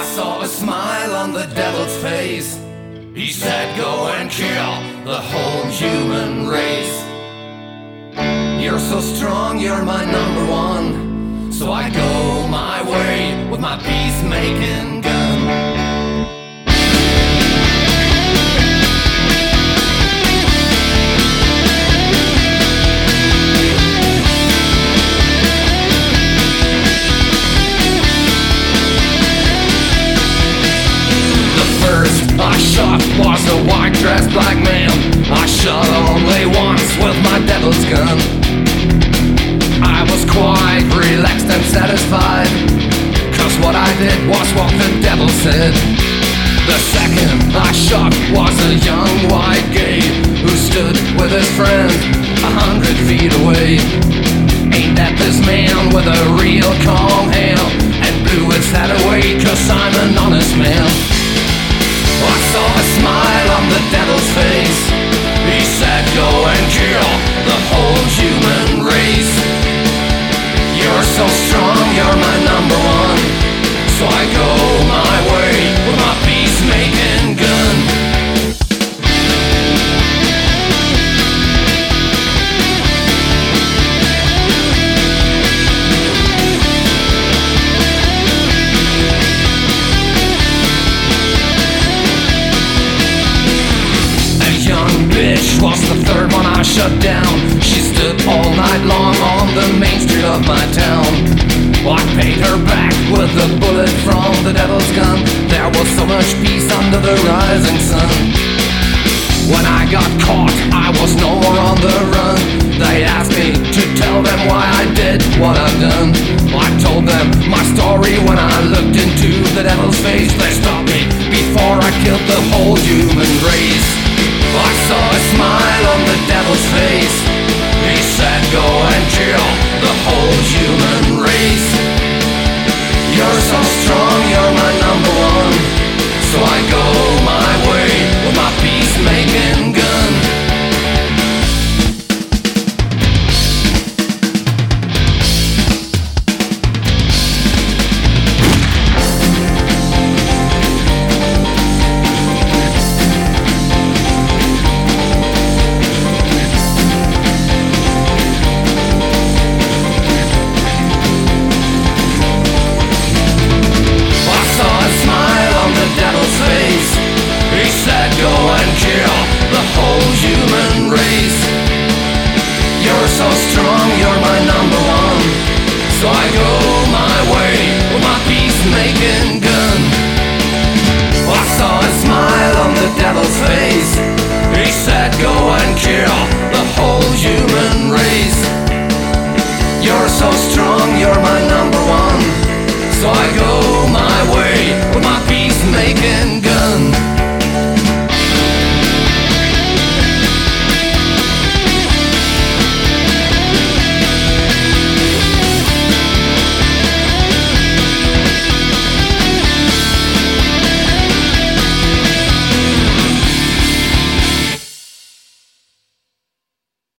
I saw a smile on the devil's face. He said, go and kill the whole human race. You're so strong, you're my number one. So I go my way with my peacemaking gun. I shot was a white-dressed black man. I shot only once with my devil's gun. I was quite relaxed and satisfied, 'cause what I did was what the devil said. The second I shot was a young white gay who stood with his friend 100 feet away. Ain't that this man with a real calm hand, and blew his head away, 'cause I'm an honest man. I saw a smile on the devil's face. He said, go and kill the whole human race. You're so strong, you're my number one. So I go my way with my peacemaking gun. Was the third one I shut down. She stood all night long on the main street of my town. I paid her back with a bullet from the devil's gun. There was so much peace under the rising sun. When I got caught, I was no more on the run. They asked me to tell them why I did what I've done. I told them my story when I looked into the devil's face. They stopped me before I killed the whole human race.